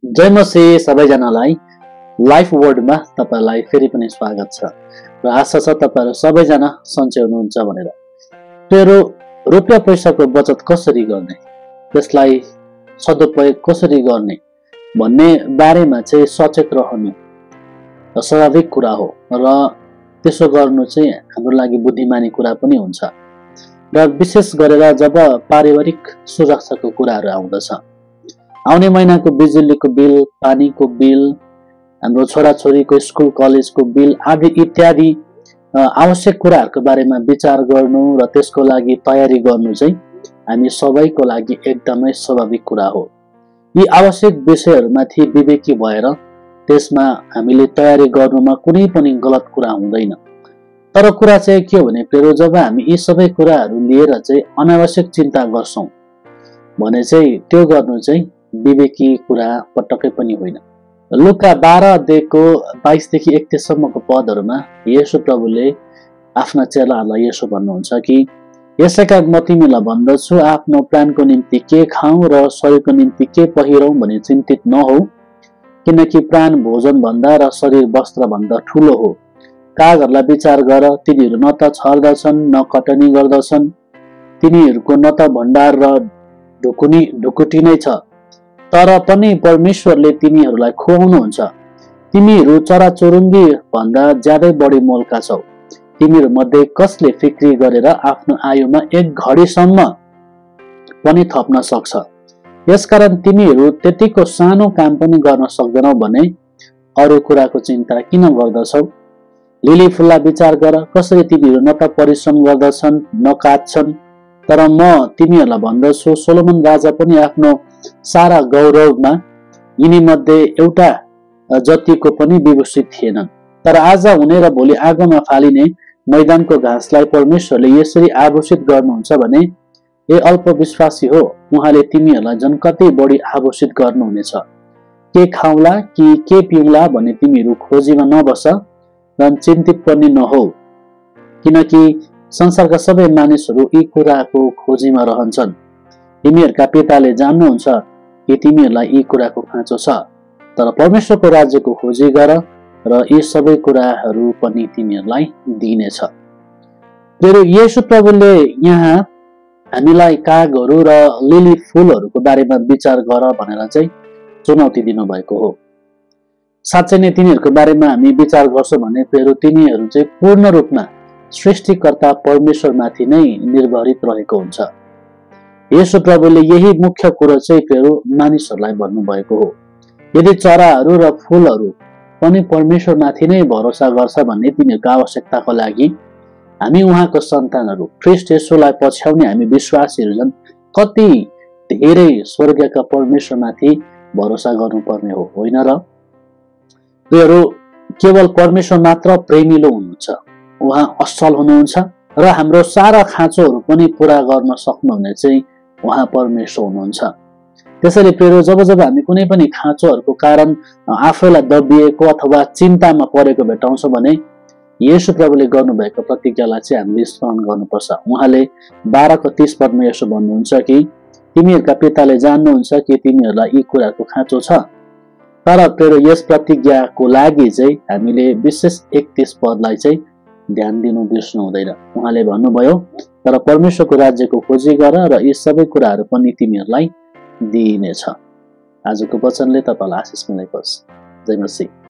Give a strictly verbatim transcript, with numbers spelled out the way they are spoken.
जय मसीह सबैजनालाई लाइफ वर्डमा तपाईलाई फेरि पनि स्वागत छ र आशा छ तपाईहरु सबैजना सन्चै हुनुहुन्छ भनेर। तेरो रुपियाँ पैसाको बचत कसरी गर्ने, त्यसलाई सदुपयोग कसरी गर्ने भन्ने बारेमा चाहिँ सचेत रहनु स्वाभाविक कुरा हो र त्यसो गर्नु चाहिँ हाम्रो लागि बुद्धिमानी कुरा पनि हुन्छ। र विशेष गरेर जब पारिवारिक सुरक्षाको कुराहरू आउँदछ, आउने महिनाको बिजुलीको बिल, पानीको बिल, हाम्रो छोराछोरीको स्कुल कलेजको बिल आदि इत्यादि आवश्यक कुराहरूको बारेमा विचार गर्नु र त्यसको लागि तयारी गर्नु चाहिँ हामी सबैको लागि एकदमै स्वाभाविक कुरा हो। यी आवश्यक विषयहरूमाथि विवेकी भएर त्यसमा हामीले तयारी गर्नुमा कुनै पनि गलत कुरा हुँदैन। तर कुरा चाहिँ के हो भने प्रिय, जब हामी यी सबै कुराहरू लिएर चाहिँ अनावश्यक चिन्ता गर्छौं भने चाहिँ त्यो गर्नु चाहिँ विवेकी कुरा पटक्कै पनि होइन। लुका बाह्र अध्यायको बाइस देखि एकतीस सम्मको पदहरूमा येशू प्रभुले आफ्ना चेलाहरूलाई यसो भन्नुहुन्छ कि यसैका म तिमीलाई भन्दछु, आफ्नो प्राणको निम्ति के खाऊ र शरीरको निम्ति के पहिरौं भनी चिन्तित नहौ, किनकि प्राण भोजन भन्दा र शरीर वस्त्र भन्दा ठूलो हो। कागहरूलाई विचार गर, तिनीहरू न त छर्दछन् न कटनी गर्दछन्, तिनीहरूको न त भण्डार र ढुकुनी ढुकुटी नै छ, तर पनि परमेश्वरले तिमीहरूलाई खुवाउनुहुन्छ। तिमीहरू चराचुरुङ्गी भन्दा ज्यादै बढी मोलका छौ। तिमीहरू मध्ये कसले फिक्री गरेर आफ्नो आयुमा एक घडीसम्म पनि थप्न सक्छ? यसकारण तिमीहरू त्यतिको सानो काम पनि गर्न सक्दैनौ भने अरू कुराको चिन्ता किन गर्दछौ? लिली फुललाई विचार गर, कसरी तिनीहरू न त परिश्रम गर्दछन् न काट्छन्, तर म तिमीहरूलाई भन्दछु, सोलोमन राजा पनि आफ्नो सारा गौरवमा यिनी मध्ये एउटा जतिको पनि विभूषित थिएनन्। तर आज हुने र भोलि आगोमा फालिने मैदानको घाँसलाई परमेश्वरले यसरी आभूषित गर्नुहुन्छ भने ए अल्प विश्वासी हो, उहाँले तिमीहरूलाई झन् कति बढी आभूषित गर्नुहुनेछ। के खाउला कि के पिउला भन्ने तिमीहरू खोजीमा नबस र चिन्तित पनि नहौ, किनकि संसारका सबै मानिसहरू यी कुराको खोजीमा रहन्छन्। तिमीहरूका पिताले जान्नुहुन्छ कि तिमीहरूलाई यी कुराको खाँचो छ, तर परमेश्वरको राज्यको खोजी गर र यी सबै कुराहरू पनि तिमीहरूलाई दिइनेछ। फेरि येशू प्रभुले यहाँ हामीलाई कागहरू र लिली फुलहरूको बारेमा विचार गर भनेर चाहिँ चुनौती दिनुभएको हो। साँच्चै नै तिनीहरूको बारेमा हामी विचार गर्छौं भने फेरि तिनीहरू चाहिँ पूर्ण रूपमा सृष्टिकर्ता परमेश्वरमाथि नै निर्भरित रहेको हुन्छ। येशू प्रभुले यही मुख्य कुरो चाहिँ फेरि मानिसहरूलाई भन्नुभएको हो। यदि चराहरू र फूलहरू पनि परमेश्वरमाथि नै भरोसा गर्छ भन्ने तिनीहरूको आवश्यकताको लागि हामी उहाँको सन्तानहरू ख्रीष्ट येशूलाई पछ्याउने हामी विश्वासीहरू झन् कति धेरै स्वर्गका परमेश्वरमाथि भरोसा गर्नुपर्ने हो, होइन र? उनीहरू केवल परमेश्वर मात्र प्रेमिलो हुनुहुन्छ, उहाँ असल हुनुहुन्छ र हाम्रो सारा खाँचोहरू पनि पूरा गर्न सक्नुहुने चाहिँ उहाँ परमेश्वर हुनुहुन्छ। त्यसैले प्रिय, जब जब हामी कुनै पनि खाँचोहरूको कारण आफैलाई दबिएको अथवा चिन्तामा परेको भेटाउँछौँ भने येशू प्रभुले गर्नुभएको प्रतिज्ञालाई चाहिँ हामीले स्मरण गर्नुपर्छ। उहाँले बाह्रको तीस पदमा यसो भन्नुहुन्छ कि तिमीहरूका पिताले जान्नुहुन्छ कि तिमीहरूलाई यी कुराको खाँचो छ। तर प्रिय, यस प्रतिज्ञाको लागि चाहिँ हामीले विशेष एकतीस पदलाई चाहिँ ध्यान दिनु बिर्सनु हुँदैन। उहाँले भन्नुभयो, तर परमेश्वरको राज्यको खोजी गर र यी सबै कुराहरू पनि तिमीहरूलाई दिइनेछ। आजको वचनले तपाईलाई आशिष मिलाइयोस्। जय मसीह।